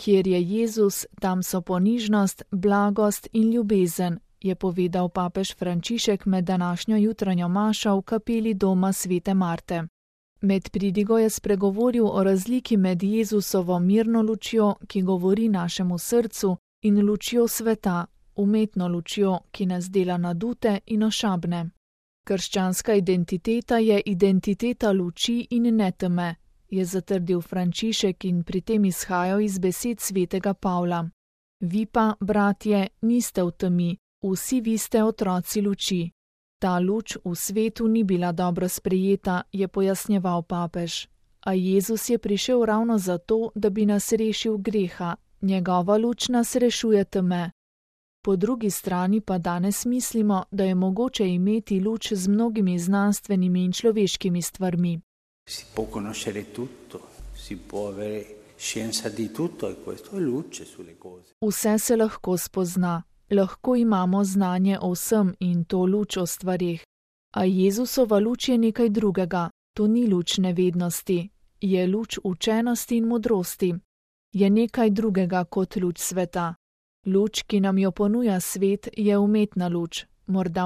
Kjer je Jezus, tam so ponižnost, blagost in ljubezen, je povedal papež Frančišek med današnjo jutranjo mašo v kapeli doma svete Marte. Med pridigo je spregovoril o razliki med Jezusovo mirno lučjo, ki govori našemu srcu, in lučjo sveta, umetno lučjo, ki nas dela nadute in ošabne. Krščanska identiteta je identiteta luči in ne teme, je zatrdil Frančišek in pri tem izhajal iz besed svetega Pavla. Vi pa, bratje, niste v temi, vsi vi ste otroci luči. Ta luč v svetu ni bila dobro sprejeta, je pojasnjeval papež. A Jezus je prišel ravno zato, da bi nas rešil greha. Njegova luč nas rešuje teme. Po drugi strani pa danes mislimo, da je mogoče imeti luč z mnogimi znanstvenimi in človeškimi stvarmi. Si può conoscere tutto, si può avere scienza di tutto e questo è luce sulle cose. Vse se lahko spozna, lahko imamo znanje o vsem in to luč o stvarih. A Jezusova luč je nekaj drugega, to ni luč nevednosti, je luč učenosti in modrosti. Je nekaj drugega kot luč sveta. Luč, ki nam jo ponuja svet, je umetna luč, morda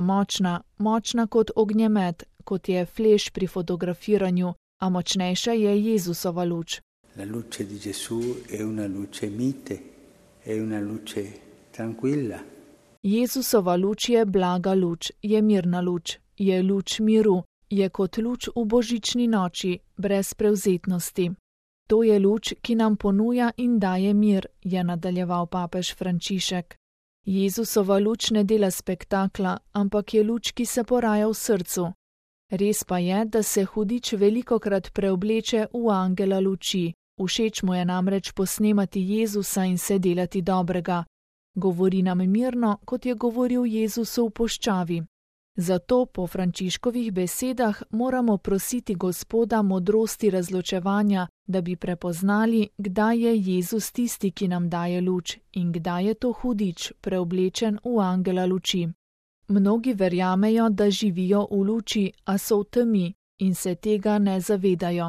močna kot ognjemet, kot je fleš pri fotografiranju, a močnejša je Jezusova luč. La luce di Gesù è una luce mite, è una luce tranquilla. Jezusova luč je blaga luč, je mirna luč, je luč miru, je kot luč v božični noči, brez prevzetnosti. To je luč, ki nam ponuja in daje mir, je nadaljeval papež Frančišek. Jezusova luč ne dela spektakla, ampak je luč, ki se poraja v srcu. Res pa je, da se hudič velikokrat preobleče v angela luči. Všeč mu je namreč posnemati Jezusa in se delati dobrega. Govori nam mirno, kot je govoril Jezus v puščavi. Zato po Frančiškovih besedah moramo prositi Gospoda modrosti razločevanja, da bi prepoznali, kdaj je Jezus tisti, ki nam daje luč in kdaj je to hudič preoblečen v angela luči. Mnogi verjamejo, da živijo v luči, a so v temi in se tega ne zavedajo.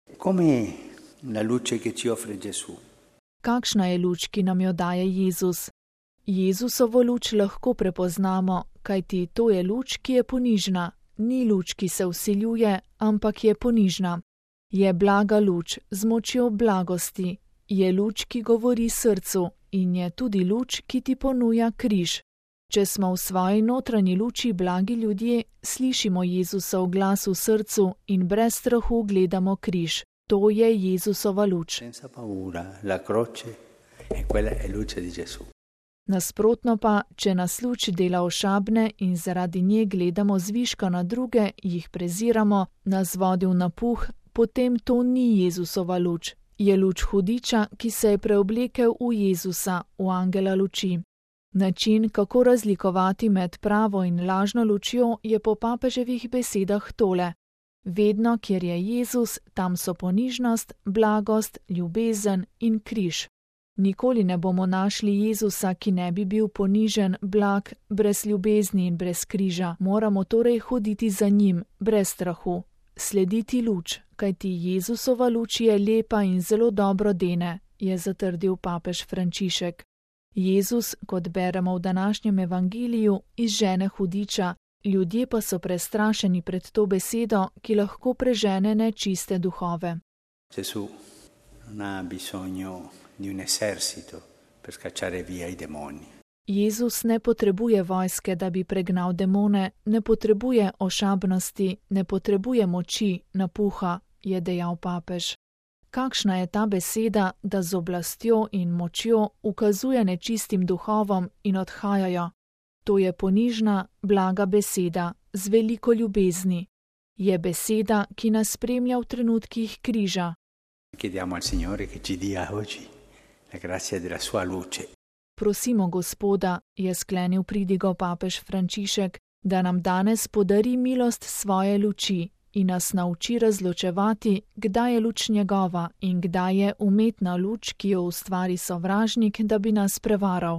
Come la luce che ci offre Gesù? Kakšna je luč, ki nam jo daje Jezus? Jezusovo luč lahko prepoznamo, kajti to je luč, ki je ponižna, ni luč, ki se vsiljuje, ampak je ponižna. Je blaga luč z močjo blagosti, je luč, ki govori srcu in je tudi luč, ki ti ponuja križ. Če smo v svoji notranji luči blagi ljudje, slišimo Jezusov glas v srcu in brez strahu gledamo križ. To je Jezusova luč. Senza paura, la croce, e quella è luce di Gesù. Nasprotno pa, če nas luč dela ošabne in zaradi nje gledamo zviška na druge, jih preziramo, nas vodi v napuh, potem to ni Jezusova luč. Je luč hudiča, ki se je preoblekel v Jezusa, v angela luči. Način, kako razlikovati med pravo in lažno lučjo, je po papeževih besedah tole. Vedno, kjer je Jezus, tam so ponižnost, blagost, ljubezen in križ. Nikoli ne bomo našli Jezusa, ki ne bi bil ponižen, blag, brez ljubezni in brez križa. Moramo torej hoditi za njim, brez strahu. Slediti luč, kajti Jezusova luč je lepa in zelo dobro dene, je zatrdil papež Frančišek. Jezus, kot beremo v današnjem evangeliju, izžene hudiča, ljudje pa so prestrašeni pred to besedo, ki lahko prežene nečiste duhove. Gesù non ha bisogno di un esercito per scacciare via i demoni. Jezus ne potrebuje vojske, da bi pregnal demone, ne potrebuje ošabnosti, ne potrebuje moči, napuha, je dejal papež. Kakšna je ta beseda, da z oblastjo in močjo ukazuje nečistim duhovom in odhajajo? To je ponižna, blaga beseda, z veliko ljubezni. Je beseda, ki nas spremlja v trenutkih križa. Chiediamo al Signore che ci dia oggi la grazia della sua luce. Prosimo Gospoda, je sklenil pridigo papež Frančišek, da nam danes podari milost svoje luči in nas nauči razločevati, kdaj je luč njegova in kdaj je umetna luč, ki jo ustvari sovražnik, da bi nas prevaral.